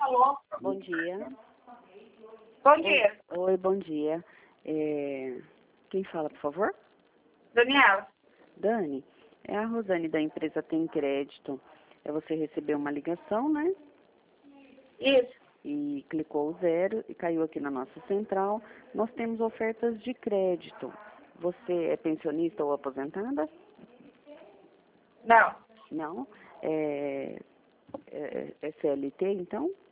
Alô? Bom dia. Bom dia. Oi, bom dia. Quem fala, por favor? Daniela. Dani, é a Rosane da empresa Tem Crédito. Você recebeu uma ligação, né? Isso. E clicou o 0 e caiu aqui na nossa central. Nós temos ofertas de crédito. Você é pensionista ou aposentada? Não. Não? É CLT, então?